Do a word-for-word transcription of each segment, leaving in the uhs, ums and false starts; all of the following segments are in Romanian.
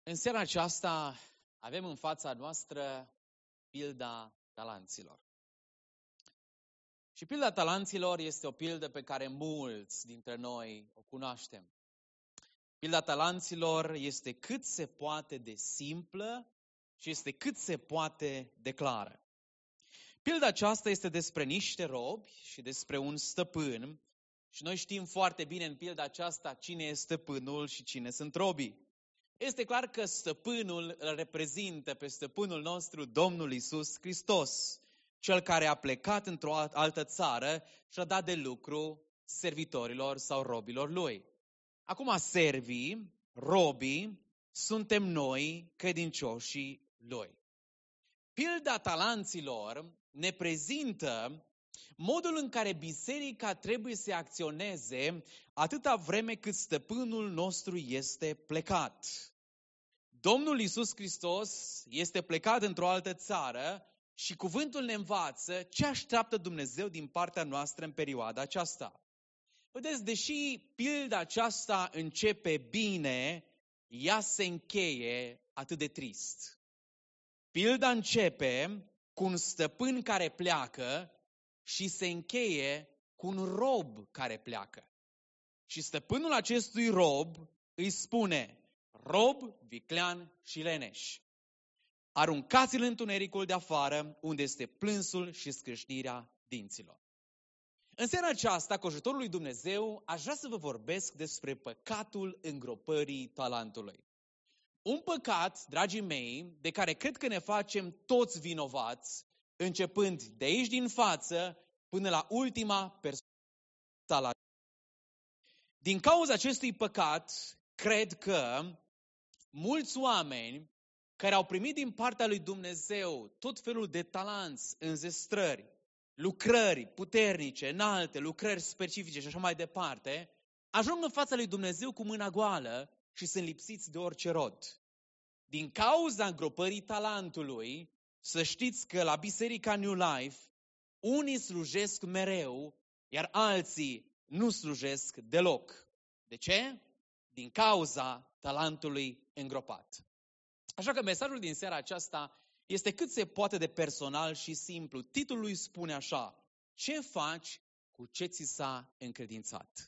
În seara aceasta avem în fața noastră pilda talanților. Și pilda talanților este o pildă pe care mulți dintre noi o cunoaștem. Pilda talanților este cât se poate de simplă și este cât se poate de clară. Pilda aceasta este despre niște robi și despre un stăpân și noi știm foarte bine în pilda aceasta cine este stăpânul și cine sunt robii. Este clar că stăpânul îl reprezintă pe stăpânul nostru, Domnul Iisus Hristos, cel care a plecat într-o altă țară și a dat de lucru servitorilor sau robilor lui. Acum servii, robii, suntem noi, credincioșii lui. Pilda talanților ne prezintă modul în care biserica trebuie să acționeze atâta vreme cât stăpânul nostru este plecat. Domnul Iisus Hristos este plecat într-o altă țară și cuvântul ne învață ce așteaptă Dumnezeu din partea noastră în perioada aceasta. Vedeți, deși pilda aceasta începe bine, ea se încheie atât de trist. Pilda începe cu un stăpân care pleacă și se încheie cu un rob care pleacă. Și stăpânul acestui rob îi spune: rob, viclean și leneș, aruncați-l în întunericul de afară, unde este plânsul și scrâșnirea dinților. În seara aceasta, cu ajutorul lui Dumnezeu, aș vrea să vă vorbesc despre păcatul îngropării talentului. Un păcat, dragii mei, de care cred că ne facem toți vinovați, începând de aici din față până la ultima persoană. Din cauza acestui păcat, cred că mulți oameni care au primit din partea lui Dumnezeu tot felul de talanți, înzestrări, lucrări puternice, înalte, lucrări specifice și așa mai departe, ajung în fața lui Dumnezeu cu mâna goală și sunt lipsiți de orice rod. Din cauza îngropării talentului, să știți că la Biserica New Life, unii slujesc mereu, iar alții nu slujesc deloc. De ce? Din cauza talentului îngropat. Așa că mesajul din seara aceasta este cât se poate de personal și simplu. Titlul lui spune așa: ce faci cu ce ți s-a încredințat?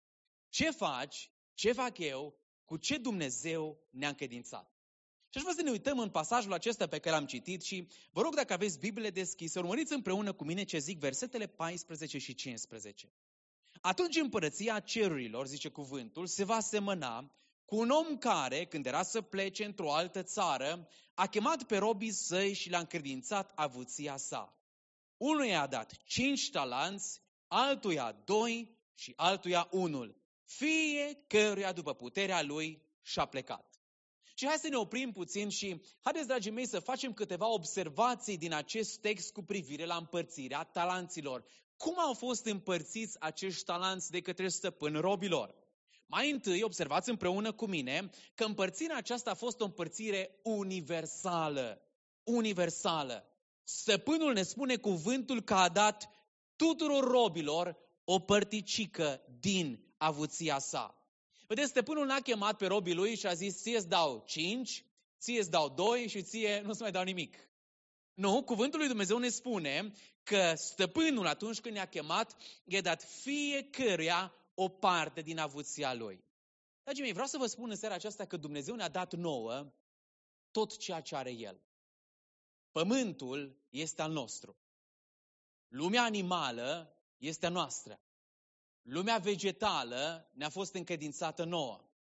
Ce faci, ce fac eu, cu ce Dumnezeu ne-a încredințat? Și aș vrea să ne uităm în pasajul acesta pe care l-am citit și vă rog, dacă aveți Bibliile deschise, urmăriți împreună cu mine ce zic versetele paisprezece și cincisprezece. Atunci împărăția cerurilor, zice cuvântul, se va semăna cu un om care, când era să plece într-o altă țară, a chemat pe robii săi și le-a încredințat avuția sa. Unuia a dat cinci talanți, altuia doi și altuia unul. Fiecăruia după puterea lui și-a plecat. Și hai să ne oprim puțin și haideți, dragii mei, să facem câteva observații din acest text cu privire la împărțirea talanților. Cum au fost împărțiți acești talanți de către stăpân robilor? Mai întâi, observați împreună cu mine că împărțirea aceasta a fost o împărțire universală. Universală. Stăpânul ne spune cuvântul că a dat tuturor robilor o părticică din avuția sa. Vedeți, stăpânul n-a chemat pe robii lui și a zis: ție îți dau cinci, ție îți dau doi și ție nu-ți mai dau nimic. Nu, cuvântul lui Dumnezeu ne spune că stăpânul, atunci când ne-a chemat, i-a dat fiecăruia o parte din avuția lui. Dragii mei, vreau să vă spun în seara aceasta că Dumnezeu ne-a dat nouă tot ceea ce are El. Pământul este al nostru. Lumea animală este a noastră. Lumea vegetală ne-a fost încredințată nouă.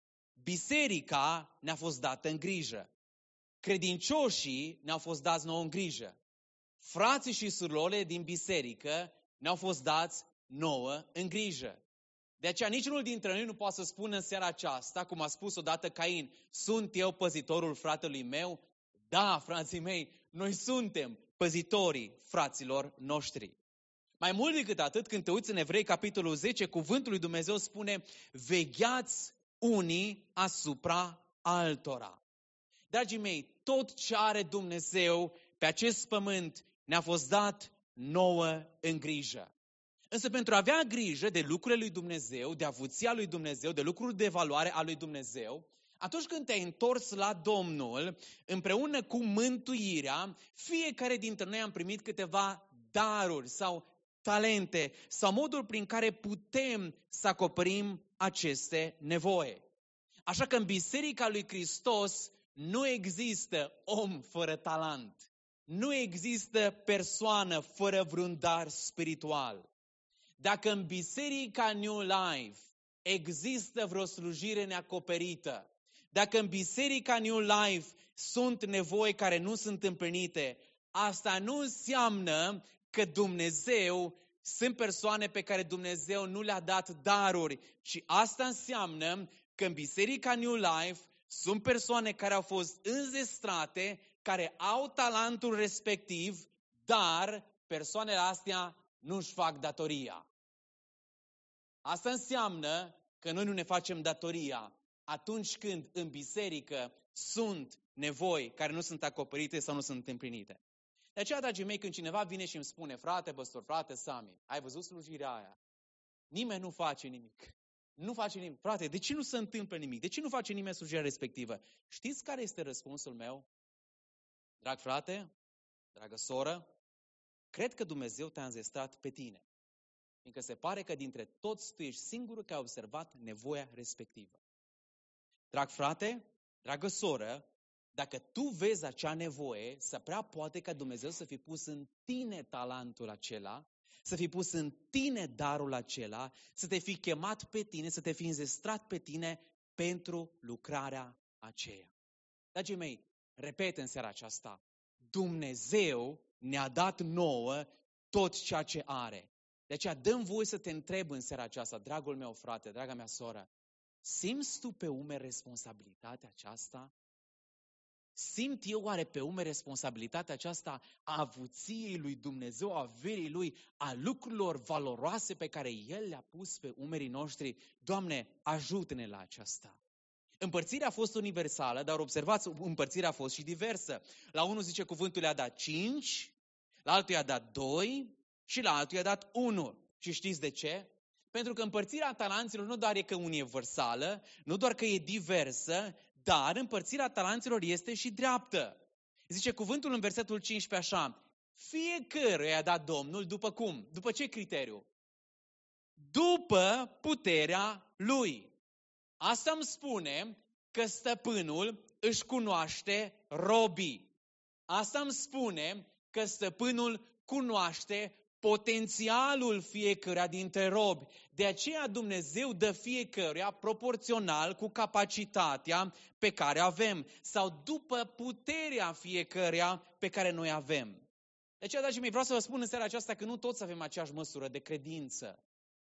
Biserica ne-a fost dată în grijă. Credincioșii ne-au fost dați nouă în grijă. Frații și surorile din biserică ne-au fost dați nouă în grijă. De aceea niciunul dintre noi nu poate să spună în seara aceasta, cum a spus odată Cain: sunt eu păzitorul fratelui meu? Da, frații mei, noi suntem păzitorii fraților noștri. Mai mult decât atât, când te uiți în Evrei, capitolul zece, cuvântul lui Dumnezeu spune: vegheați unii asupra altora. Dragii mei, tot ce are Dumnezeu pe acest pământ ne-a fost dat nouă în grijă. Însă pentru a avea grijă de lucrurile lui Dumnezeu, de avuția lui Dumnezeu, de lucruri de valoare a lui Dumnezeu, Atunci când te-ai întors la Domnul, împreună cu mântuirea, fiecare dintre noi am primit câteva daruri sau talente sau modul prin care putem să acoperim aceste nevoi. Așa că în Biserica lui Hristos nu există om fără talent. Nu există persoană fără vreun dar spiritual. Dacă în Biserica New Life există vreo slujire neacoperită, dacă în Biserica New Life sunt nevoi care nu sunt împlinite, asta nu înseamnă că Dumnezeu, sunt persoane pe care Dumnezeu nu le-a dat daruri, ci asta înseamnă că în Biserica New Life sunt persoane care au fost înzestrate, care au talentul respectiv, dar persoanele astea nu își fac datoria. Asta înseamnă că noi nu ne facem datoria atunci când în biserică sunt nevoi care nu sunt acoperite sau nu sunt împlinite. De aceea, dragii mei, când cineva vine și îmi spune, frate, păstor, frate, Sami, ai văzut slujirea aia? Nimeni nu face nimic. Nu face nimic. Frate, de ce nu se întâmplă nimic? De ce nu face nimeni slujirea respectivă? Știți care este răspunsul meu? Drag frate, dragă soră, cred că Dumnezeu te-a înzestrat pe tine. Fiindcă se pare că dintre toți tu ești singurul care a observat nevoia respectivă. Drag frate, dragă soră, dacă tu vezi acea nevoie, să prea poate ca Dumnezeu să fi pus în tine talentul acela, să fi pus în tine darul acela, să te fi chemat pe tine, să te fi înzestrat pe tine pentru lucrarea aceea. Dragii mei, repet în seara aceasta, Dumnezeu ne-a dat nouă tot ceea ce are. De aceea dă-mi voie să te întreb în seara aceasta, dragul meu frate, draga mea soră, simți tu pe umeri responsabilitatea aceasta? Simt eu oare pe umeri responsabilitatea aceasta a avuției lui Dumnezeu, a averii lui, a lucrurilor valoroase pe care El le-a pus pe umerii noștri? Doamne, ajută-ne la aceasta. Împărțirea a fost universală, dar observați, împărțirea a fost și diversă. La unul zice cuvântul i-a dat cinci, la altul i-a dat doi și la altul i-a dat unu. Și știți de ce? Pentru că împărțirea talenților nu doar e că universală, nu doar că e diversă, dar împărțirea talenților este și dreaptă. Zice cuvântul în versetul cincisprezece așa, fiecăruia i-a dat Domnul după cum? După ce criteriu? După puterea lui. Asta îmi spune că stăpânul își cunoaște robii. Asta îmi spune că stăpânul cunoaște potențialul fiecăruia dintre robi. De aceea Dumnezeu dă fiecăruia proporțional cu capacitatea pe care avem sau după puterea fiecăruia pe care noi avem. De aceea, dragii mei, vreau să vă spun în seara aceasta că nu toți avem aceeași măsură de credință.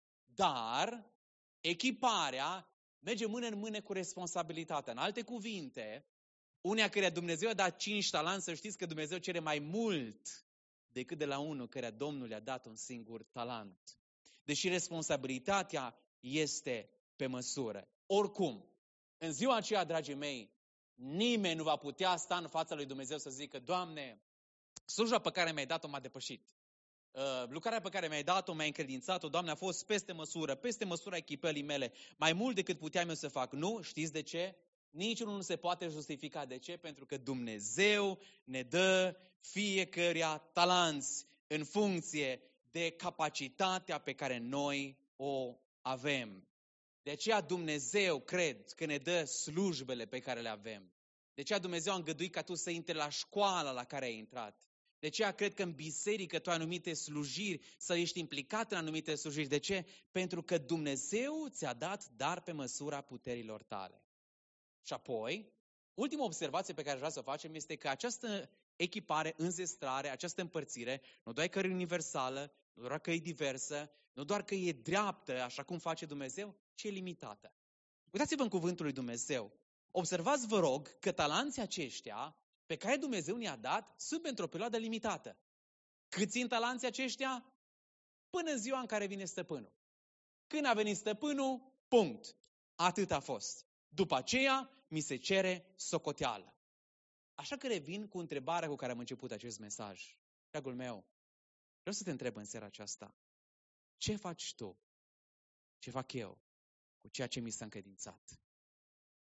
Dar echiparea merge mână în mână cu responsabilitatea. În alte cuvinte, unea care Dumnezeu a dat cinci talanți, să știți că Dumnezeu cere mai mult decât de la unul care Domnul i-a dat un singur talent. Deși responsabilitatea este pe măsură. Oricum, în ziua aceea, dragii mei, nimeni nu va putea sta în fața lui Dumnezeu să zică, Doamne, sluja pe care mi-ai dat-o m-a depășit. Uh, lucrarea pe care mi-ai dat-o, mi-ai încredințat-o, Doamne, a fost peste măsură, peste măsura echipării mele, mai mult decât puteam eu să fac. Nu, știți de ce? Niciunul nu se poate justifica. De ce? Pentru că Dumnezeu ne dă fiecăruia talanți în funcție de capacitatea pe care noi o avem. De aceea Dumnezeu, cred, că ne dă slujbele pe care le avem. De aceea Dumnezeu a îngăduit ca tu să intri la școala la care ai intrat. De aceea cred că în biserică tu ai anumite slujiri, să ești implicat în anumite slujiri. De ce? Pentru că Dumnezeu ți-a dat dar pe măsura puterilor tale. Și apoi, ultima observație pe care vreau să o facem este că această echipare, înzestrare, această împărțire, nu doar că e universală, nu doar că e diversă, nu doar că e dreaptă, așa cum face Dumnezeu, ci e limitată. Uitați-vă în cuvântul lui Dumnezeu. Observați, vă rog, că talanții aceștia pe care Dumnezeu ne-a dat sunt pentru o perioadă limitată. Cât țin talanții aceștia? Până în ziua în care vine stăpânul. Când a venit stăpânul, punct. Atât a fost. După aceea, mi se cere socoteală. Așa că revin cu întrebarea cu care am început acest mesaj. Dragul meu, vreau să te întreb în seara aceasta. Ce faci tu? Ce fac eu? Cu ceea ce mi s-a încredințat?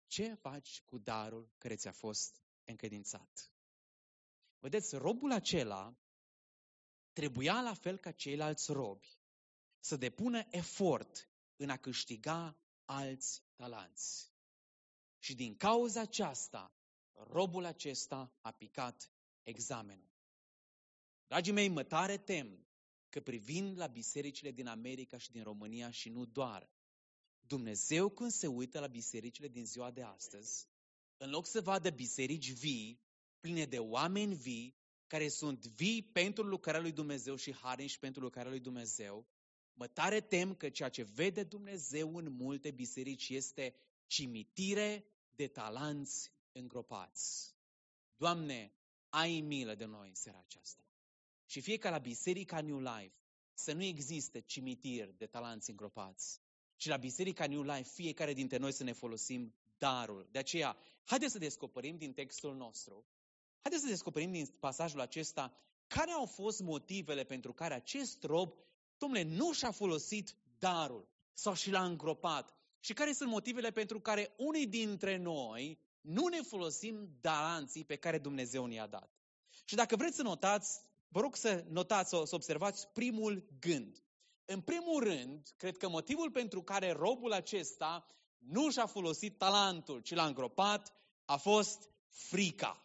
ce faci cu darul care ți-a fost încredințat? Vedeți, robul acela trebuia, la fel ca ceilalți robi, să depună efort în a câștiga alți talanți. Și din cauza aceasta, robul acesta a picat examenul. Dragii mei, mă tare tem că privind la bisericile din America și din România și nu doar, Dumnezeu când se uită la bisericile din ziua de astăzi, în loc să vadă biserici vii, pline de oameni vii, care sunt vii pentru lucrarea lui Dumnezeu și harnici pentru lucrarea lui Dumnezeu, mă tare tem că ceea ce vede Dumnezeu în multe biserici este cimitire de talanți îngropați. Doamne, ai milă de noi în seara aceasta. Și fie ca la Biserica New Life să nu existe cimitir de talanți îngropați, ci la Biserica New Life fiecare dintre noi să ne folosim darul. De aceea, haideți să descoperim din textul nostru, haideți să descoperim din pasajul acesta care au fost motivele pentru care acest rob, dom'le, nu și-a folosit darul sau și l-a îngropat. Și care sunt motivele pentru care unii dintre noi nu ne folosim talanții pe care Dumnezeu ne-a dat. Și dacă vreți să notați, vă rog să notați, să observați primul gând. În primul rând, cred că motivul pentru care robul acesta nu și-a folosit talentul, ci l-a îngropat, a fost frica.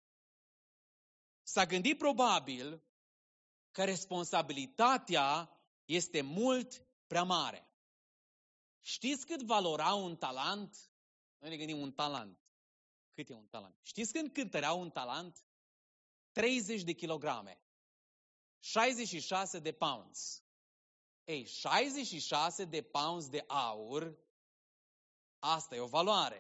S-a gândit probabil că responsabilitatea este mult prea mare. Știți cât valora un talent? Noi ne gândim un talent. Cât e un talent? Știți când cântărea un talent? treizeci de kilograme. șaizeci și șase de pounds. Ei, șaizeci și șase de pounds de aur, asta e o valoare.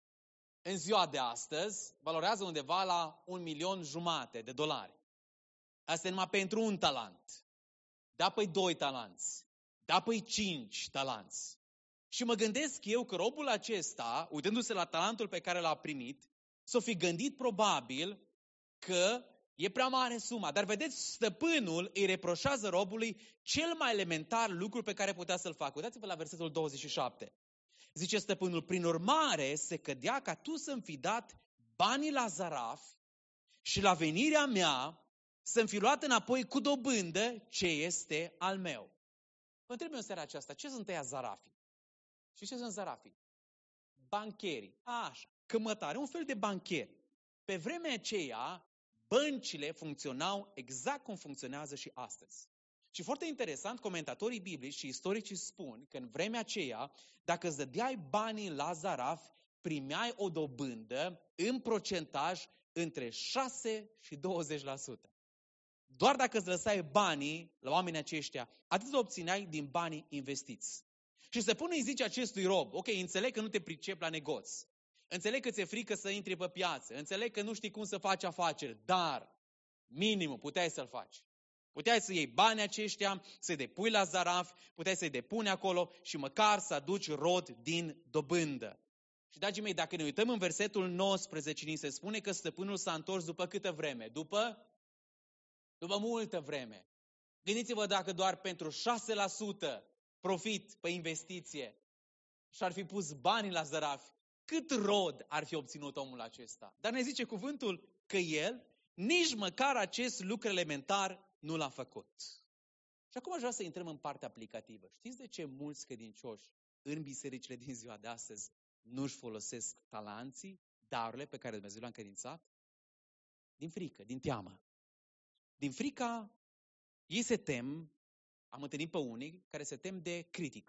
În ziua de astăzi, valorează undeva la un milion jumate de dolari. Asta e numai pentru un talent. Da, păi doi talanți. Da, păi cinci talanți. Și mă gândesc eu că robul acesta, uitându-se la talentul pe care l-a primit, s-o fi gândit probabil că e prea mare suma. Dar vedeți, stăpânul îi reproșează robului cel mai elementar lucru pe care putea să-l facă. Uitați-vă la versetul douăzeci și șapte. Zice stăpânul, prin urmare se cădea ca tu să-mi fi dat banii la zaraf și la venirea mea să-mi fi luat înapoi cu dobândă ce este al meu. Vă întreb eu în seara aceasta, ce sunt ăia zarafii? Și ce sunt zarafii? Bancherii. Așa, cămătare, un fel de bancheri. Pe vremea aceea, băncile funcționau exact cum funcționează și astăzi. Și foarte interesant, comentatorii biblici și istoricii spun că în vremea aceea, dacă îți dădeai banii la zaraf, primeai o dobândă în procentaj între șase și douăzeci la sută. Doar dacă îți lăsai banii la oamenii aceștia, atât obțineai din banii investiți. Și stăpânul îi zice acestui rob, ok, înțeleg că nu te pricepi la negoț, înțeleg că ți-e frică să intri pe piață, înțeleg că nu știi cum să faci afaceri, dar minimul puteai să-l faci. Puteai să iei banii aceștia, să-i depui la zaraf, puteai să-i depui acolo și măcar să aduci rod din dobândă. Și dragii mei, dacă ne uităm în versetul nouăsprezece, ni se spune că stăpânul s-a întors după câtă vreme? După? După multă vreme. Gândiți-vă dacă doar pentru șase la sută profit pe investiție și-ar fi pus banii la zaraf, cât rod ar fi obținut omul acesta? Dar ne zice cuvântul că el nici măcar acest lucru elementar nu l-a făcut. Și acum aș vrea să intrăm în partea aplicativă. Știți de ce mulți credincioși în bisericile din ziua de astăzi nu-și folosesc talanții, darurile pe care Dumnezeu le-a încredințat? Din frică, din teamă. Din frica, ei se tem, am întâlnit pe unii care se tem de critică.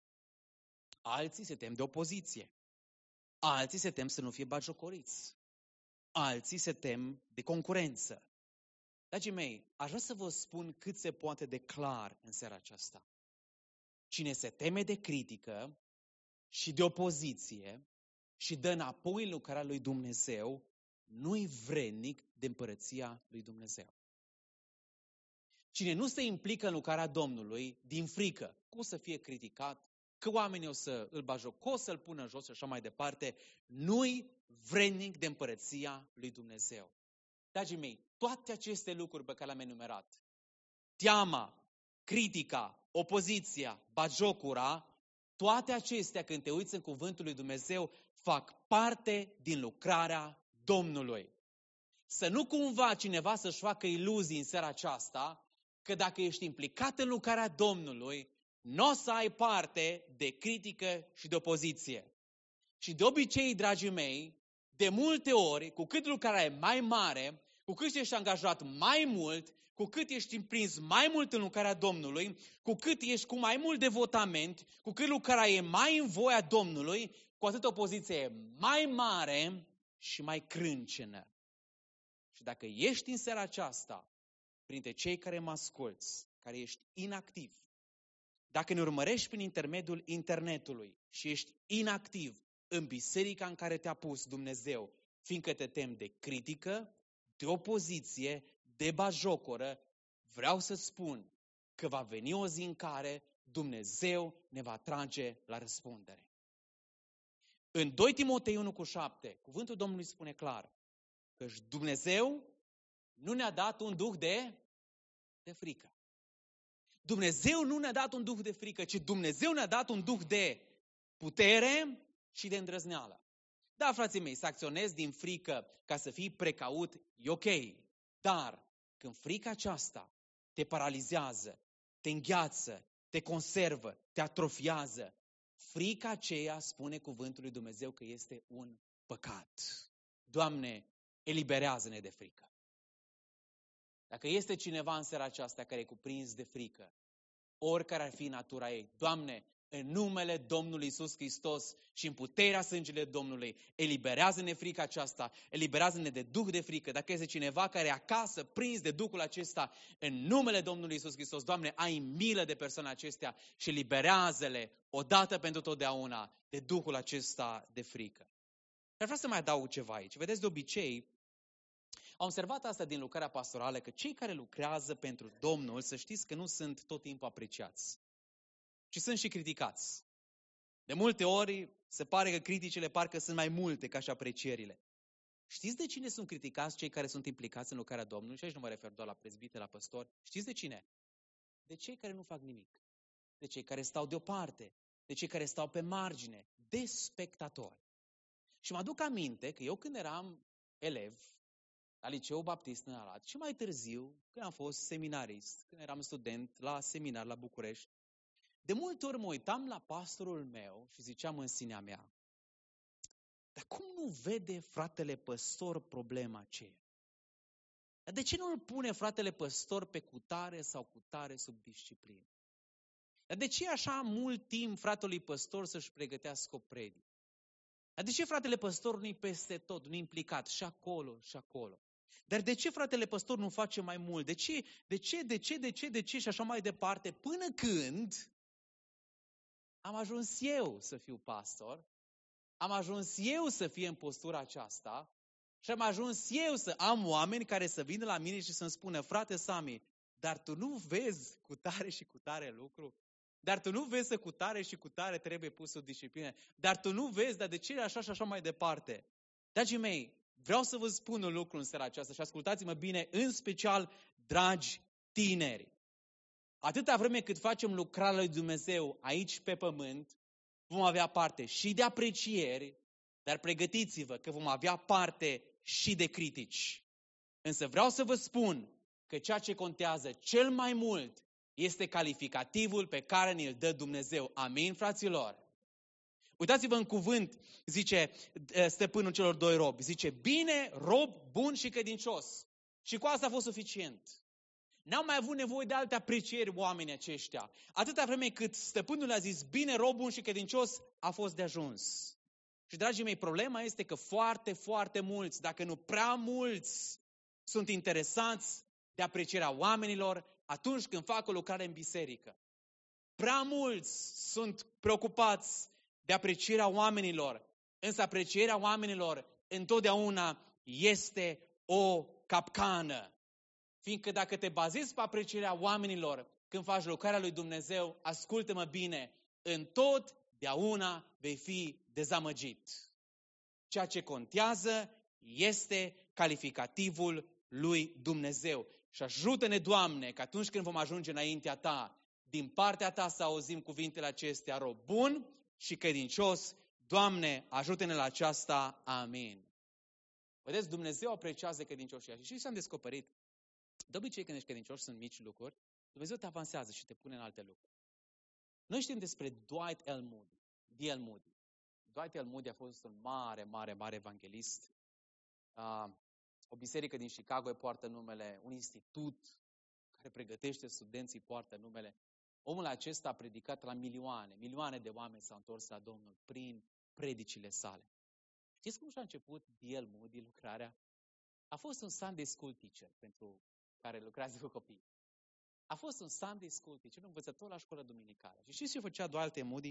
Alții se tem de opoziție. Alții se tem să nu fie batjocoriți. Alții se tem de concurență. Dragii mei, aș vrea să vă spun cât se poate de clar în seara aceasta. Cine se teme de critică și de opoziție și dă înapoi în lucrarea lui Dumnezeu, nu-i vrednic de împărăția lui Dumnezeu. Cine nu se implică în lucrarea Domnului din frică, cum să fie criticat, că oamenii o să îl bajocos, o să-l pună în jos și așa mai departe, nu-i vrednic de împărăția lui Dumnezeu. Dragii mei, toate aceste lucruri pe care le-am enumerat, teama, critica, opoziția, bagiocura, Toate acestea, când te uiți în cuvântul lui Dumnezeu, fac parte din lucrarea Domnului. Să nu cumva cineva să-și facă iluzii în seara aceasta, că dacă ești implicat în lucrarea Domnului, nu o să ai parte de critică și de opoziție. Și de obicei, dragii mei, de multe ori, cu cât lucrarea e mai mare, cu cât ești angajat mai mult, cu cât ești împrins mai mult în lucrarea Domnului, cu cât ești cu mai mult devotament, cu cât lucrarea e mai în voia Domnului, cu atât opoziția e mai mare și mai crâncenă. Și dacă ești în seara aceasta, printre cei care mă asculți, care ești inactiv, dacă ne urmărești prin intermediul internetului și ești inactiv în biserica în care te-a pus Dumnezeu, fiindcă te temi de critică, de opoziție, de bajocoră, vreau să spun că va veni o zi în care Dumnezeu ne va trage la răspundere. În doi Timotei unu cu șapte, cuvântul Domnului spune clar că Dumnezeu nu ne-a dat un duh de, de frică. Dumnezeu nu ne-a dat un duh de frică, ci Dumnezeu ne-a dat un duh de putere și de îndrăzneală. Da, frații mei, să acționezi din frică ca să fii precaut, e ok. Dar când frica aceasta te paralizează, te îngheață, te conservă, te atrofiază, frica aceea, spune cuvântul lui Dumnezeu, că este un păcat. Doamne, eliberează-ne de frică. Dacă este cineva în seara aceasta care e cuprins de frică, oricare ar fi natura ei, Doamne, în numele Domnului Iisus Hristos și în puterea sângelui Domnului, eliberează-ne frica aceasta, eliberează-ne de duh de frică. Dacă este cineva care e acasă prins de duhul acesta, în numele Domnului Iisus Hristos, Doamne, ai milă de persoane acestea și eliberează-le odată pentru totdeauna de duhul acesta de frică. Dar vreau să mai adaug ceva aici. Vedeți, de obicei, am observat asta din lucrarea pastorală, că cei care lucrează pentru Domnul, să știți că nu sunt tot timpul apreciați, ci sunt și criticați. De multe ori se pare că criticile parcă sunt mai multe ca și aprecierile. Știți de cine sunt criticați cei care sunt implicați în lucrarea Domnului? Și aici nu mă refer doar la prezbiteri, la păstori. Știți de cine? De cei care nu fac nimic. De cei care stau deoparte. De cei care stau pe margine. De spectatori. Și mă aduc aminte că eu când eram elev la Liceul Baptist în Arad și mai târziu, când am fost seminarist, când eram student la seminar la București, de multe ori mă uitam la pastorul meu și ziceam în sinea mea, dar cum nu vede fratele păstor problema aceea? Dar de ce nu îl pune fratele păstor pe cutare sau cutare sub disciplină? Dar de ce e așa mult timp fratelui păstor să-și pregătească o predică? Dar de ce fratele păstor nu-i peste tot, nu-i implicat și acolo și acolo? Dar de ce fratele păstor nu face mai mult? De ce, de ce, de ce, de ce, de ce și așa mai departe? Până când am ajuns eu să fiu pastor, am ajuns eu să fie în postura aceasta și am ajuns eu să am oameni care să vină la mine și să-mi spună, frate Sami, dar tu nu vezi cu tare și cu tare lucru? Dar tu nu vezi să cu tare și cu tare trebuie pus o disciplină? Dar tu nu vezi, dar de ce e așa și așa mai departe? Dragii mei, vreau să vă spun un lucru în seara aceasta și ascultați-mă bine, în special, dragi tineri. Atâta vreme cât facem lucrarea lui Dumnezeu aici pe pământ, vom avea parte și de aprecieri, dar pregătiți-vă că vom avea parte și de critici. Însă vreau să vă spun că ceea ce contează cel mai mult este calificativul pe care ne-l dă Dumnezeu. Amin, fraților? Uitați-vă în cuvânt, zice stăpânul celor doi robi, zice, bine, rob, bun și credincios. Și cu asta a fost suficient. N-au mai avut nevoie de alte aprecieri oamenii aceștia. Atâta vreme cât stăpânul a zis, bine, rob, bun și credincios, a fost de ajuns. Și, dragii mei, problema este că foarte, foarte mulți, dacă nu prea mulți, sunt interesați de aprecierea oamenilor atunci când fac o lucrare în biserică. Prea mulți sunt preocupați de aprecierea oamenilor, însă aprecierea oamenilor întotdeauna este o capcană. Fiindcă dacă te bazezi pe aprecierea oamenilor când faci lucrarea lui Dumnezeu, ascultă-mă bine, întotdeauna vei fi dezamăgit. Ceea ce contează este calificativul lui Dumnezeu. Și ajută-ne, Doamne, că atunci când vom ajunge înaintea Ta, din partea ta să auzim cuvintele acestea, rob bun și credincios. Doamne, ajută-ne la aceasta. Amin. Vedeți, Dumnezeu apreciază credincioșia. Și știți ce am descoperit? De obicei, când ești credincios, sunt mici lucruri. Dumnezeu te avansează și te pune în alte lucruri. Noi știm despre Dwight L. Moody. D L. Moody. Dwight L. Moody a fost un mare, mare, mare evanghelist. Uh, o biserică din Chicago îi poartă numele, un institut care pregătește studenții poartă numele. Omul acesta a predicat la milioane, milioane de oameni s-au întors la Domnul prin predicile sale. Știți cum și-a început D L. Moody lucrarea? A fost un Sunday School teacher pentru care lucrează cu copii. A fost un Sunday School teacher, un învățător la școală duminicală. Și știți ce făcea Dwight L. Moody?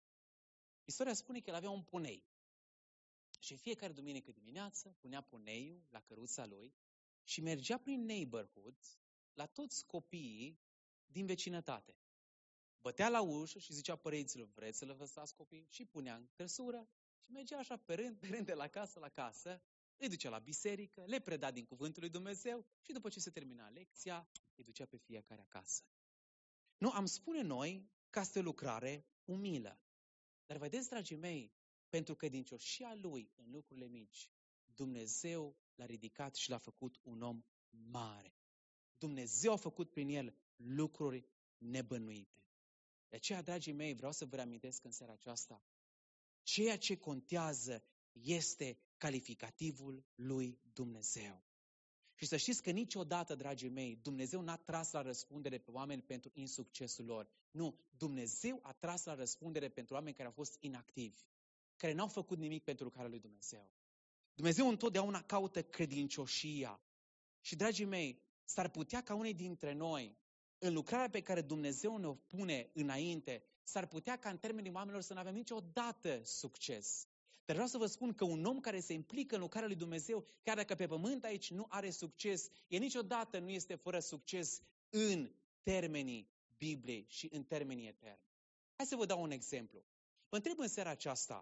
Istoria spune că el avea un punei. Și în fiecare duminică dimineață punea puneiul la căruța lui și mergea prin neighborhood la toți copiii din vecinătate. Bătea la ușă și zicea părinților, vreți să le lăsați copii? Și punea în trăsură și mergea așa pe rând, pe rând de la casă la casă, îi ducea la biserică, le preda din cuvântul lui Dumnezeu și după ce se termina lecția, îi ducea pe fiecare acasă. Nu, am spune noi că asta e o lucrare umilă. Dar vedeți, dragii mei, pentru credincioșia lui în lucrurile mici, Dumnezeu l-a ridicat și l-a făcut un om mare. Dumnezeu a făcut prin el lucruri nebănuite. De aceea, dragii mei, vreau să vă reamintesc în seara aceasta, ceea ce contează este calificativul lui Dumnezeu. Și să știți că niciodată, dragii mei, Dumnezeu n-a tras la răspundere pe oameni pentru insuccesul lor. Nu, Dumnezeu a tras la răspundere pentru oameni care au fost inactivi, care n-au făcut nimic pentru lucrarea lui Dumnezeu. Dumnezeu întotdeauna caută credincioșia. Și, dragii mei, s-ar putea ca unii dintre noi, în lucrarea pe care Dumnezeu ne-o pune înainte, s-ar putea ca în termenii oamenilor să nu avem niciodată succes. Dar vreau să vă spun că un om care se implică în lucrarea lui Dumnezeu, chiar dacă pe pământ aici nu are succes, el niciodată nu este fără succes în termenii Bibliei și în termenii eterni. Hai să vă dau un exemplu. Vă întreb în seara aceasta,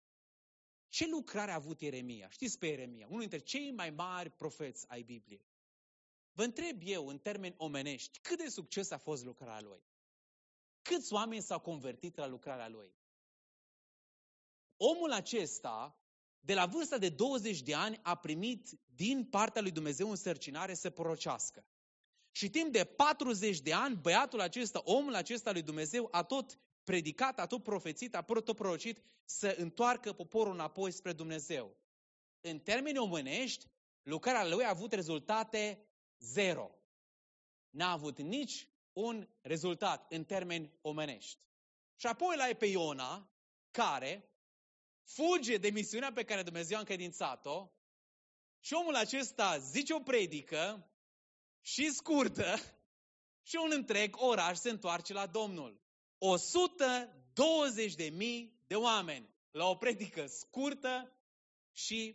ce lucrare a avut Ieremia? Știți pe Ieremia, unul dintre cei mai mari profeți ai Bibliei. Vă întreb eu, în termeni omenești, cât de succes a fost lucrarea lui? Câți oameni s-au convertit la lucrarea lui? Omul acesta, de la vârsta de douăzeci de ani, a primit din partea lui Dumnezeu însărcinare să prorocească. Și timp de patruzeci de ani, băiatul acesta, omul acesta lui Dumnezeu, a tot predicat, a tot profețit, a tot prorocit să întoarcă poporul înapoi spre Dumnezeu. În termeni omenești, lucrarea lui a avut rezultate zero. N-a avut nici un rezultat în termeni omenești. Și apoi la e pe Iona, care fuge de misiunea pe care Dumnezeu a încredințat-o și omul acesta zice o predică și scurtă și un întreg oraș se întoarce la Domnul. o sută douăzeci de mii de oameni la o predică scurtă și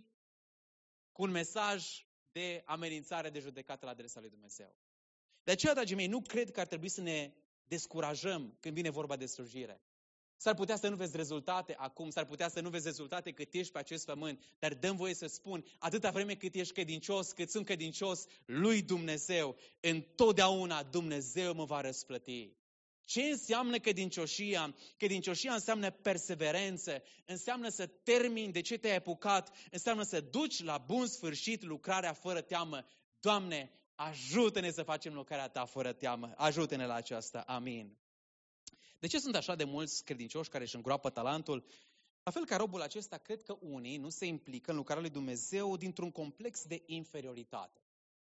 cu un mesaj de amenințare, de judecată la adresa lui Dumnezeu. De aceea, dragii mei, nu cred că ar trebui să ne descurajăm când vine vorba de slujire. S-ar putea să nu vezi rezultate acum, s-ar putea să nu vezi rezultate cât ești pe acest pământ, dar dăm voie să spun, atâta vreme cât ești credincios, cât sunt credincios lui Dumnezeu, întotdeauna Dumnezeu mă va răsplăti. Ce înseamnă credincioșia? Credincioșia înseamnă perseverență, înseamnă să termini de ce te-ai apucat, înseamnă să duci la bun sfârșit lucrarea fără teamă. Doamne, ajută-ne să facem lucrarea Ta fără teamă. Ajută-ne la aceasta. Amin. De ce sunt așa de mulți credincioși care își îngroapă talentul? La fel ca robul acesta, cred că unii nu se implică în lucrarea lui Dumnezeu dintr-un complex de inferioritate.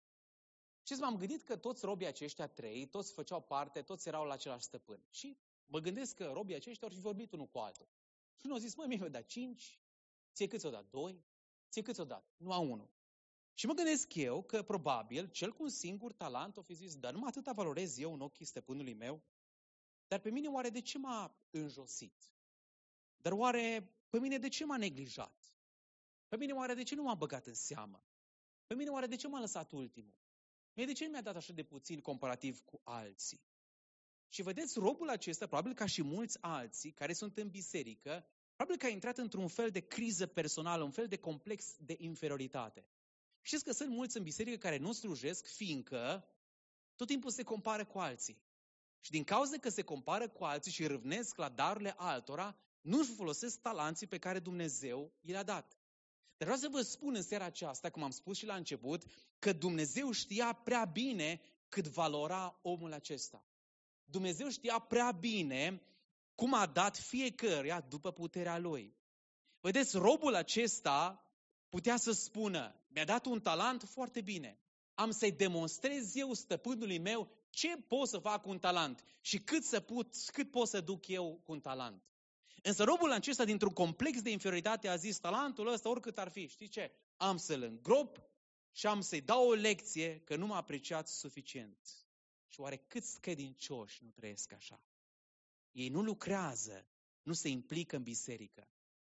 Și m-am gândit că toți robii aceștia trei, toți făceau parte, toți erau la același stăpân. Și mă gândesc că robii aceștia au fi vorbit unul cu altul. Și unul a zis, măi, mie mi-o dat cinci, ție cât ți-o dat doi, ție cât ți-o dat, nu a unul. Și mă gândesc eu că probabil cel cu un singur talent o fi zis, dar numai atâta valorez eu în ochii stăpânului meu. Dar pe mine oare de ce m-a înjosit? Dar oare pe mine de ce m-a neglijat? Pe mine oare de ce nu m-a băgat în seamă? Pe mine oare de ce m-a lăsat ultimul? Mie de ce mi-a dat așa de puțin comparativ cu alții? Și vedeți, robul acesta, probabil ca și mulți alții care sunt în biserică, probabil că a intrat într-un fel de criză personală, un fel de complex de inferioritate. Știți că sunt mulți în biserică care nu slujesc, fiindcă tot timpul se compară cu alții. Și din cauza că se compară cu alții și râvnesc la darurile altora, nu-și folosesc talanții pe care Dumnezeu i le-a dat. Dar vreau să vă spun în seara aceasta, cum am spus și la început, că Dumnezeu știa prea bine cât valora omul acesta. Dumnezeu știa prea bine cum a dat fiecăruia după puterea lui. Vedeți, robul acesta putea să spună, mi-a dat un talent foarte bine. Am să-i demonstrez eu stăpânului meu ce pot să fac cu un talent și cât, să put, cât pot să duc eu cu un talent. Însă robul acesta, dintr-un complex de inferioritate, a zis, talentul ăsta, oricât ar fi, știi ce? Am să-l îngrop și am să-i dau o lecție că nu m-a apreciat suficient. Și oare câți credincioși nu trăiesc așa? Ei nu lucrează, nu se implică în biserică.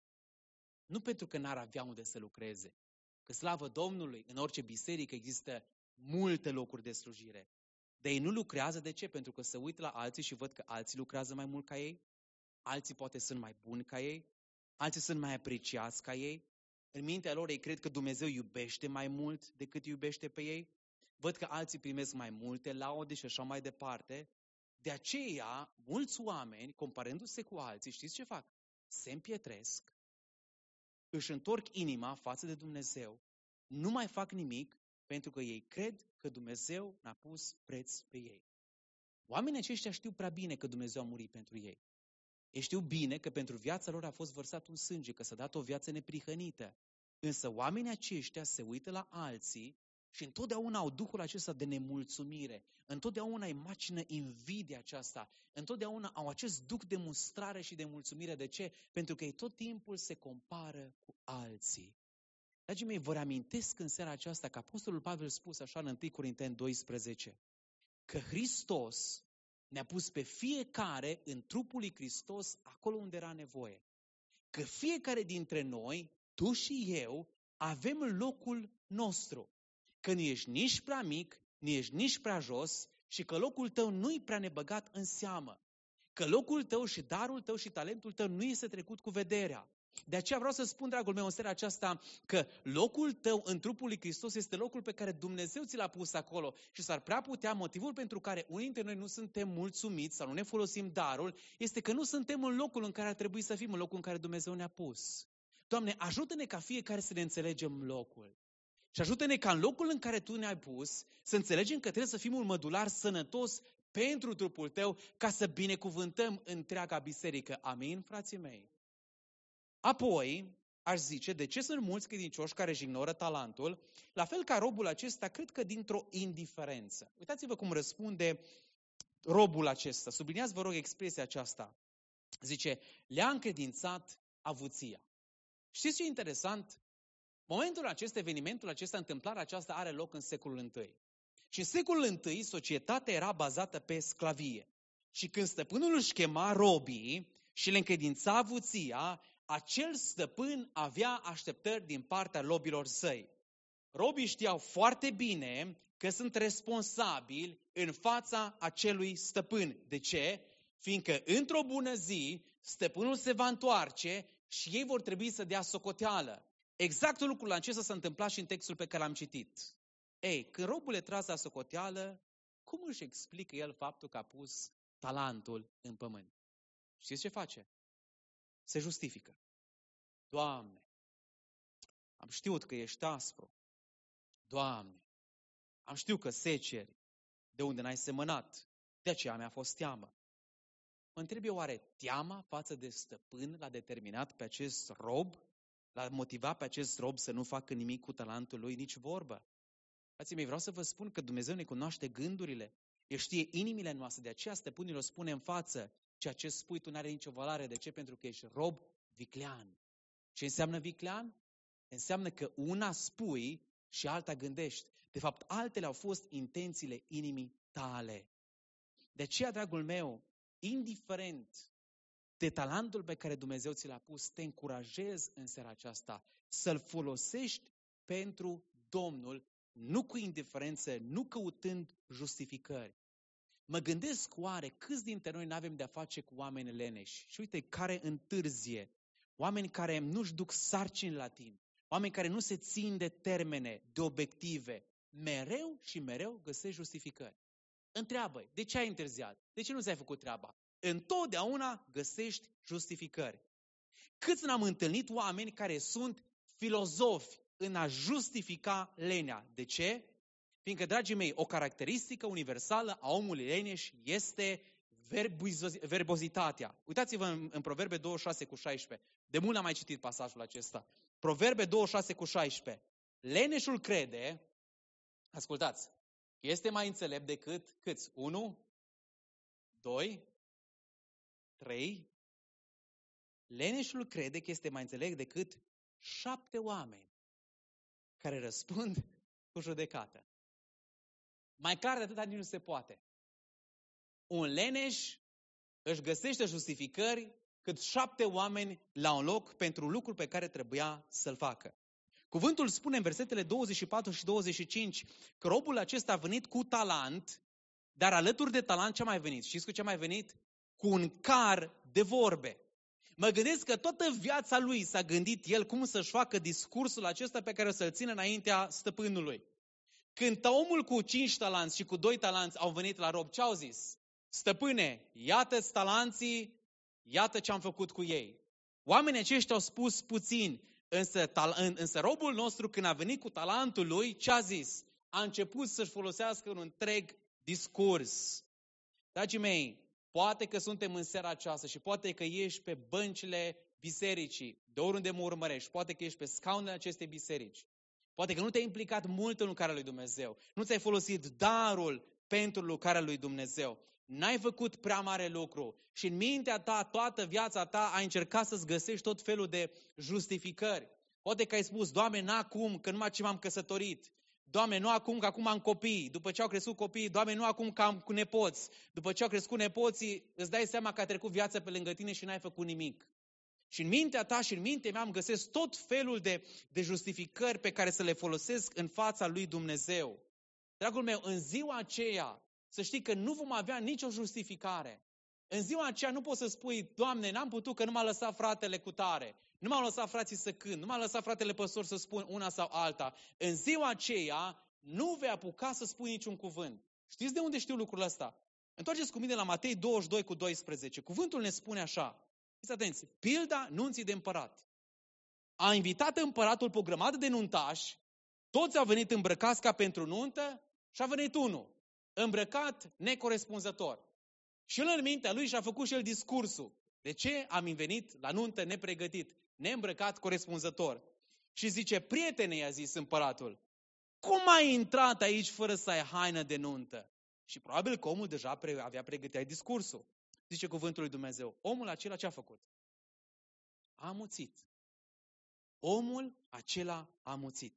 Nu pentru că n-ar avea unde să lucreze. Că slavă Domnului, în orice biserică există multe locuri de slujire. Dar ei nu lucrează, de ce? Pentru că se uită la alții și văd că alții lucrează mai mult ca ei, alții poate sunt mai buni ca ei, alții sunt mai apreciați ca ei. În mintea lor ei cred că Dumnezeu iubește mai mult decât iubește pe ei. Văd că alții primesc mai multe laude și așa mai departe. De aceea, mulți oameni, comparându-se cu alții, știți ce fac? Se împietresc, își întorc inima față de Dumnezeu, nu mai fac nimic pentru că ei cred că Dumnezeu n-a pus preț pe ei. Oamenii aceștia știu prea bine că Dumnezeu a murit pentru ei. Ei știu bine că pentru viața lor a fost vărsat un sânge, că s-a dat o viață neprihănită. Însă oamenii aceștia se uită la alții și întotdeauna au duhul acesta de nemulțumire, întotdeauna îi macină invidia aceasta, întotdeauna au acest duh de mustrare și de mulțumire. De ce? Pentru că ei tot timpul se compară cu alții. Dragii mei, vă reamintesc în seara aceasta că Apostolul Pavel spus așa în întâi Corinteni doisprezece, că Hristos ne-a pus pe fiecare în trupul lui Hristos acolo unde era nevoie. Că fiecare dintre noi, tu și eu, avem locul nostru. Că nu ești nici prea mic, nu ești nici prea jos și că locul tău nu-i prea nebăgat în seamă. Că locul tău și darul tău și talentul tău nu este trecut cu vederea. De aceea vreau să spun, dragul meu, în seara aceasta, că locul tău în trupul lui Hristos este locul pe care Dumnezeu ți l-a pus acolo și s-ar prea putea, motivul pentru care unii dintre noi nu suntem mulțumiți sau nu ne folosim darul, este că nu suntem în locul în care ar trebui să fim, în locul în care Dumnezeu ne-a pus. Doamne, ajută-ne ca fiecare să ne înțelegem locul. Și ajută-ne ca în locul în care Tu ne-ai pus, să înțelegem că trebuie să fim un mădular sănătos pentru trupul Tău, ca să binecuvântăm întreaga biserică. Amin, frații mei? Apoi, aș zice, de ce sunt mulți credincioși care își ignoră talentul? La fel ca robul acesta, cred că dintr-o indiferență. Uitați-vă cum răspunde robul acesta. Subliniați, vă rog, expresia aceasta. Zice, le-a încredințat avuția. Știți ce e interesant? Momentul acesta, evenimentul acesta, întâmplarea aceasta are loc în secolul întâi. Și în secolul întâi, societatea era bazată pe sclavie. Și când stăpânul își chema robii și le încredința avuția, acel stăpân avea așteptări din partea robilor săi. Robii știau foarte bine că sunt responsabili în fața acelui stăpân. De ce? Fiindcă într-o bună zi, stăpânul se va întoarce și ei vor trebui să dea socoteală. Exact lucrul acesta s-a întâmplat și în textul pe care l-am citit. Ei, când robul e tras la socoteală, cum își explică el faptul că a pus talentul în pământ? Știți ce face? Se justifică. Doamne, am știut că ești aspru. Doamne, am știut că seceri de unde n-ai semănat. De aceea mi-a fost teamă. Mă întreb eu, oare teama față de stăpân l-a determinat pe acest rob? L-a motivat pe acest rob să nu facă nimic cu talentul lui, nici vorbă. Frații mei, vreau să vă spun că Dumnezeu ne cunoaște gândurile. El știe inimile noastre, de aceea stăpânul o spune în față. Ceea ce spui tu n-are nicio valoare. De ce? Pentru că ești rob viclean. Ce înseamnă viclean? Înseamnă că una spui și alta gândești. De fapt, altele au fost intențiile inimii tale. De aceea, dragul meu, indiferent de talentul pe care Dumnezeu ți l-a pus, te încurajez în seara aceasta să-l folosești pentru Domnul, nu cu indiferență, nu căutând justificări. Mă gândesc oare câți dintre noi n-avem de-a face cu oameni leneși și uite, care întârzie, oameni care nu-și duc sarcini la timp, oameni care nu se țin de termene, de obiective, mereu și mereu găsesc justificări. întreabă, de ce ai întârziat? De ce nu ți-ai făcut treaba? Întotdeauna găsești justificări. Câți n-am întâlnit oameni care sunt filozofi în a justifica lenea? De ce? Fiindcă, dragii mei, o caracteristică universală a omului leneș este verbozitatea. Uitați-vă în, în Proverbe douăzeci și șase cu șaisprezece. De mult am mai citit pasajul acesta. Proverbe douăzeci și șase cu șaisprezece. Leneșul crede, ascultați, este mai înțelept decât câți? Unu? Doi? Trei? Leneșul crede că este mai înțelept decât șapte oameni care răspund cu judecată. Mai clar de atâta nici nu se poate. Un leneș își găsește justificări cât șapte oameni la un loc pentru lucrul pe care trebuia să-l facă. Cuvântul spune în versetele douăzeci și patru și douăzeci și cinci că robul acesta a venit cu talent, dar alături de talent ce a mai venit? Știți cu ce a mai venit? Cu un car de vorbe. Mă gândesc că toată viața lui s-a gândit el cum să-și facă discursul acesta pe care o să-l țină înaintea stăpânului. Când omul cu cinci talanți și cu doi talanți au venit la rob, ce au zis? Stăpâne, iată-ți talanții, iată ce am făcut cu ei. Oamenii aceștia au spus puțin, însă, tal- însă robul nostru când a venit cu talentul lui, ce a zis? A început să-și folosească un întreg discurs. Dragii mei, poate că suntem în seara aceasta și poate că ești pe băncile bisericii, de oriunde mă urmărești, poate că ești pe scaunele acestei biserici. Poate că nu te-ai implicat mult în lucrarea lui Dumnezeu. Nu ți-ai folosit darul pentru lucrarea lui Dumnezeu. N-ai făcut prea mare lucru. Și în mintea ta, toată viața ta, ai încercat să-ți găsești tot felul de justificări. Poate că ai spus, Doamne, n-acum, că numai ce m-am căsătorit. Doamne, nu acum, că acum am copii. După ce au crescut copiii, Doamne, nu acum, că am cu nepoți. După ce au crescut nepoții, îți dai seama că a trecut viața pe lângă tine și n-ai făcut nimic. Și în mintea ta și în mintea mea îmi găsesc tot felul de, de justificări pe care să le folosesc în fața lui Dumnezeu. Dragul meu, în ziua aceea, să știi că nu vom avea nicio justificare. În ziua aceea nu poți să spui, Doamne, n-am putut că nu m-a lăsat fratele cu tare. Nu m-au lăsat frații să cânt, nu m-a lăsat fratele păstor să spun una sau alta. În ziua aceea nu vei apuca să spui niciun cuvânt. Știți de unde știu lucrul ăsta? Întoarceți cu mine la Matei douăzeci și doi cu doisprezece. Cuvântul ne spune așa. Fiți atenți, pilda nunții de împărat. A invitat împăratul pe o grămadă de nuntași, toți au venit îmbrăcați ca pentru nuntă și a venit unul, îmbrăcat necorespunzător. Și el în mintea lui și-a făcut și el discursul. De ce am venit la nuntă nepregătit, neîmbrăcat corespunzător? Și zice, prietene, i-a zis împăratul, cum ai intrat aici fără să ai haină de nuntă? Și probabil că omul deja avea pregătit discursul. Zice cuvântul lui Dumnezeu, omul acela ce a făcut? A amuțit. Omul acela a amuțit.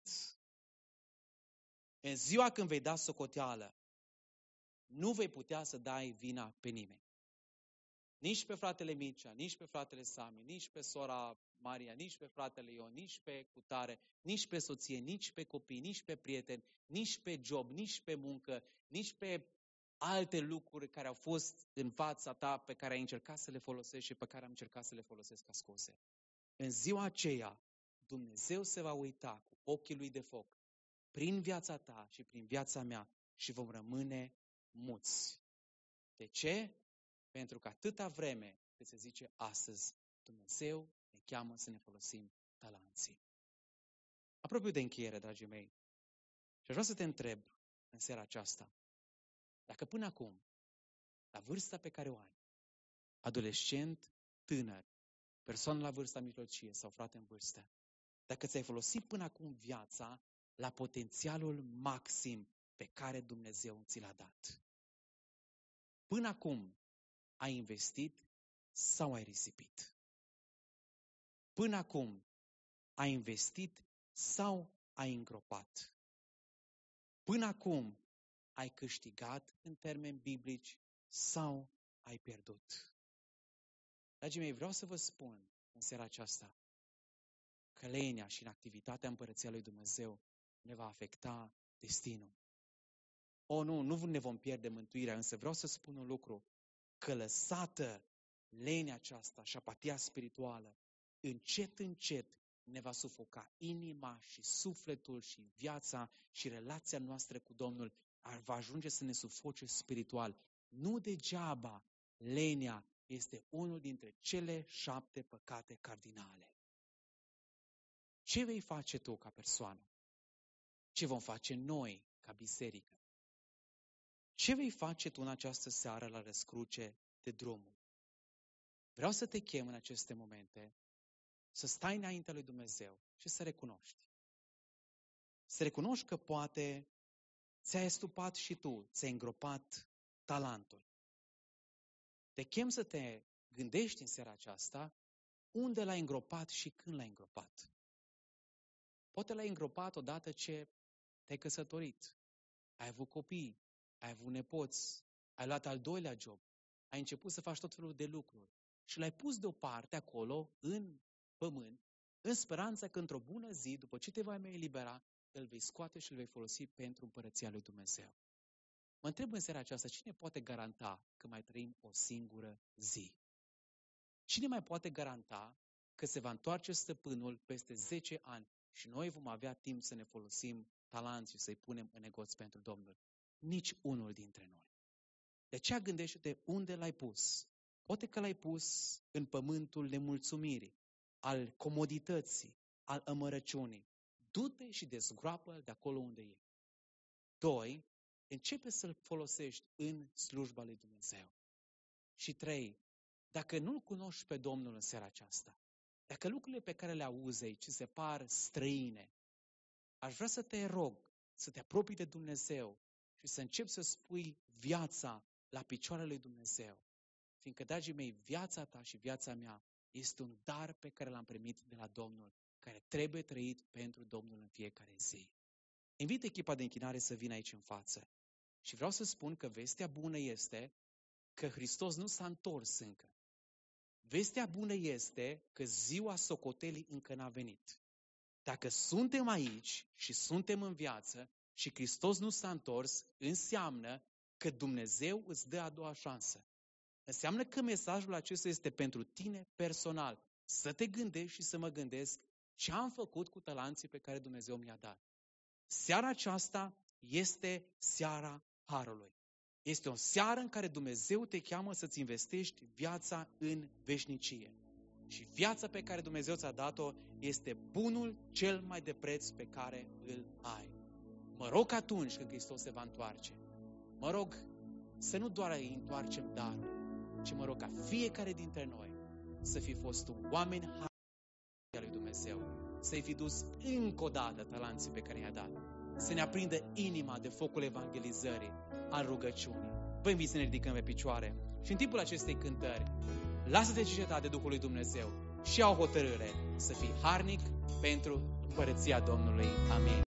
În ziua când vei da socoteală, nu vei putea să dai vina pe nimeni. Nici pe fratele Mircea, nici pe fratele Sami, nici pe sora Maria, nici pe fratele Ion, nici pe cutare, nici pe soție, nici pe copii, nici pe prieteni, nici pe job, nici pe muncă, nici pe alte lucruri care au fost în fața ta, pe care ai încercat să le folosești și pe care am încercat să le folosesc ca scuze. În ziua aceea, Dumnezeu se va uita cu ochii lui de foc prin viața ta și prin viața mea și vom rămâne muți. De ce? Pentru că atâta vreme, cât se zice astăzi, Dumnezeu ne cheamă să ne folosim talanții. Apropiu de încheiere, dragii mei, și aș vrea să te întreb în seara aceasta, dacă până acum, la vârsta pe care o ai, adolescent, tânăr, persoană la vârsta mijlocie sau frate în vârstă, dacă ți-ai folosit până acum viața la potențialul maxim pe care Dumnezeu ți l-a dat. Până acum ai investit sau ai risipit? Până acum ai investit sau ai îngropat? Până acum ai câștigat în termeni biblici sau ai pierdut? Dragii mei, vreau să vă spun în seara aceasta că lenia și inactivitatea împărăției lui Dumnezeu ne va afecta destinul. O, nu, nu ne vom pierde mântuirea, însă vreau să spun un lucru, că lăsată lenia aceasta și apatia spirituală, încet, încet ne va sufoca inima și sufletul și viața și relația noastră cu Domnul, ar va ajunge să ne sufoce spiritual. Nu degeaba lenia este unul dintre cele șapte păcate cardinale. Ce vei face tu ca persoană? Ce vom face noi ca biserică? Ce vei face tu în această seară la răscruce de drumul? Vreau să te chem în aceste momente să stai înaintea lui Dumnezeu și să recunoști. Să recunoști că poate ți-ai estupat și tu, ți-ai îngropat talentul. Te chem să te gândești în seara aceasta unde l-ai îngropat și când l-ai îngropat. Poate l-ai îngropat odată ce te-ai căsătorit, ai avut copii, ai avut nepoți, ai luat al doilea job, ai început să faci tot felul de lucruri și l-ai pus deoparte acolo, în pământ, în speranța că într-o bună zi, după ce te vei mai elibera, îl vei scoate și îl vei folosi pentru împărăția lui Dumnezeu. Mă întreb în seara aceasta, cine poate garanta că mai trăim o singură zi? Cine mai poate garanta că se va întoarce stăpânul peste zece ani și noi vom avea timp să ne folosim talenții, să-i punem în negoț pentru Domnul? Nici unul dintre noi. De aceea gândește-te unde l-ai pus. Poate că l-ai pus în pământul nemulțumirii, al comodității, al amărăciunii. Du-te și dezgroapă de acolo unde e. Doi, începe să-l folosești în slujba lui Dumnezeu. Și trei, dacă nu-L cunoști pe Domnul în seara aceasta, dacă lucrurile pe care le auzi aici ți se par străine, aș vrea să te rog să te apropii de Dumnezeu și să începi să spui viața la picioarele lui Dumnezeu. Fiindcă, dragii mei, viața ta și viața mea este un dar pe care l-am primit de la Domnul, care trebuie trăit pentru Domnul în fiecare zi. Invit echipa de închinare să vină aici în față. Și vreau să spun că vestea bună este că Hristos nu s-a întors încă. Vestea bună este că ziua socotelii încă n-a venit. Dacă suntem aici și suntem în viață și Hristos nu s-a întors, înseamnă că Dumnezeu îți dă a doua șansă. Înseamnă că mesajul acesta este pentru tine personal. Să te gândești și să mă gândesc ce am făcut cu talenții pe care Dumnezeu mi-a dat. Seara aceasta este seara harului. Este o seară în care Dumnezeu te cheamă să-ți investești viața în veșnicie. Și viața pe care Dumnezeu ți-a dat-o este bunul cel mai de preț pe care îl ai. Mă rog atunci când Hristos se va întoarce. Mă rog să nu doar îi întoarcem darul, ci mă rog ca fiecare dintre noi să fi fost oameni harnici lui Dumnezeu. Să-i fi dus încă o dată talenții pe care i-a dat. Să ne aprindă inima de focul evangelizării, al rugăciunii. Vă invit să ne ridicăm pe picioare și în timpul acestei cântări, lasă-te cercetat de Duhul lui Dumnezeu și ia o hotărâre să fii harnic pentru împărăția Domnului. Amin.